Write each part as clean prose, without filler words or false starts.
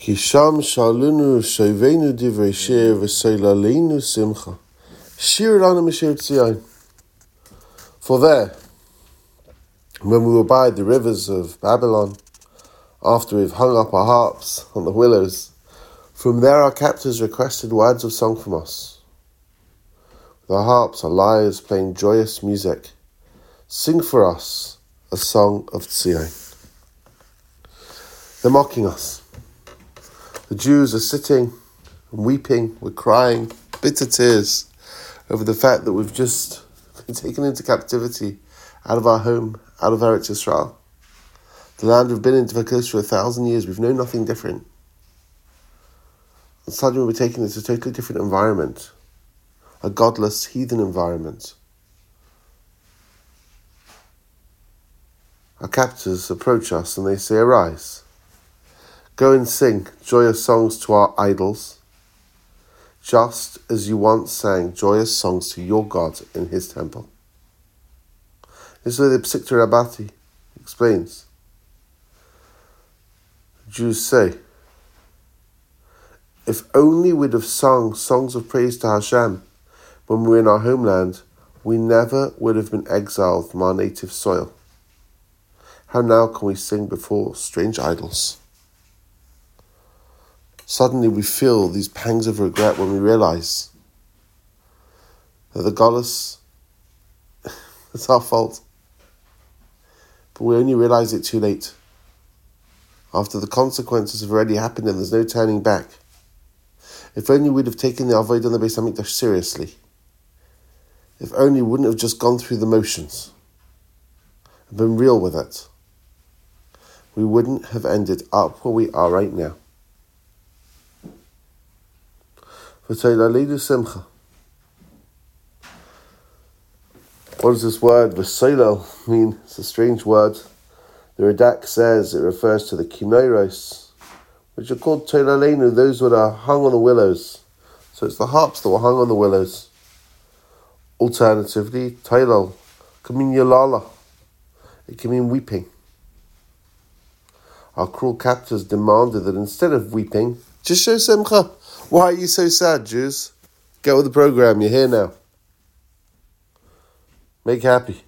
Kisham shalunu shoivenu divrei shir v'soilalenu simcha. Shir lanu mishir tzion. For there, when we were by the rivers of Babylon, after we've hung up our harps on the willows, from there our captors requested words of song from us. With our harps, our lyres playing joyous music, sing for us a song of Tzion. They're mocking us. The Jews are sitting and weeping, we're crying bitter tears over the fact that we've just been taken into captivity out of our home, out of Eretz Yisrael. The land we've been in for close to 1,000 years, we've known nothing different. And suddenly we're taken into a totally different environment, a godless, heathen environment. Our captors approach us and they say, "Arise, go and sing joyous songs to our idols, just as you once sang joyous songs to your God in his temple." This is where the Psikta Rabbati explains. The Jews say, if only we'd have sung songs of praise to Hashem when we were in our homeland, we never would have been exiled from our native soil. How now can we sing before strange idols? Suddenly we feel these pangs of regret when we realize that the Golos, it's our fault. But we only realize it too late. After the consequences have already happened and there's no turning back. If only we'd have taken the Avodah on the Beis Hamikdash seriously. If only we wouldn't have just gone through the motions and been real with it. We wouldn't have ended up where we are right now. V'toilaleinu simcha. What does this word, v'soilal, mean? It's a strange word. The Radak says it refers to the kinoros, which are called toilaleinu, those that are hung on the willows. So it's the harps that were hung on the willows. Alternatively, toilal can mean yalala. It can mean weeping. Our cruel captors demanded that instead of weeping, just show simcha. Why are you so sad, Jews? Get with the program, you're here now. Make happy.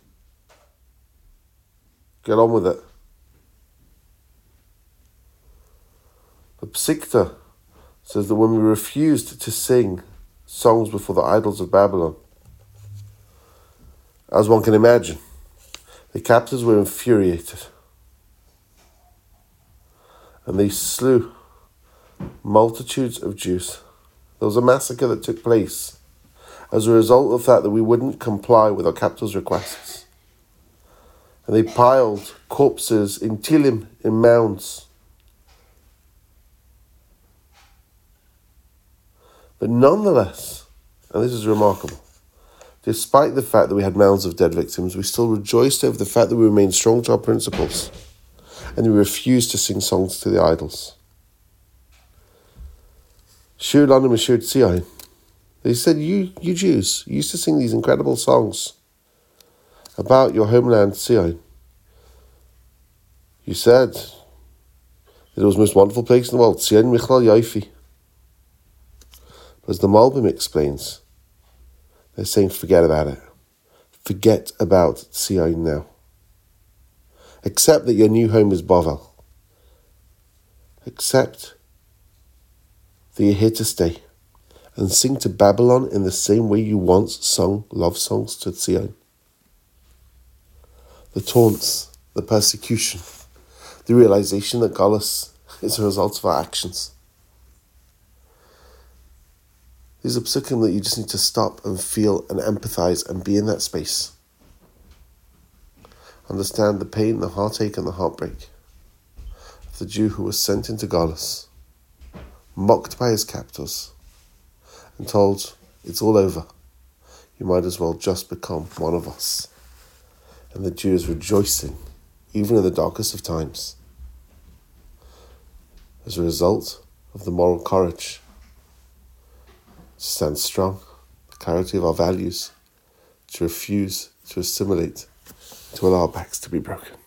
Get on with it. The Psikta says that when we refused to sing songs before the idols of Babylon, as one can imagine, the captors were infuriated. And they slew multitudes of Jews. There was a massacre that took place as a result of the fact that we wouldn't comply with our captors' requests. And they piled corpses in tilim, in mounds. But nonetheless, and this is remarkable, despite the fact that we had mounds of dead victims, we still rejoiced over the fact that we remained strong to our principles and we refused to sing songs to the idols. Shir lanu mishir tzion. They said, you Jews, you used to sing these incredible songs about your homeland, Tzion. You said that it was the most wonderful place in the world, Tzion Michlal Yofi. But as the Malbim explains, they're saying, forget about it. Forget about Tzion now. Accept that your new home is Bavel. Accept that you're here to stay. And sing to Babylon in the same way you once sung love songs to Tzion. The taunts, the persecution, the realization that Golos is a result of our actions. These are psukim that you just need to stop and feel and empathize and be in that space. Understand the pain, the heartache and the heartbreak of the Jew who was sent into Golos, mocked by his captors, and told, it's all over. You might as well just become one of us. And the Jew is rejoicing, even in the darkest of times, as a result of the moral courage to stand strong, the clarity of our values, to refuse to assimilate, to allow our backs to be broken.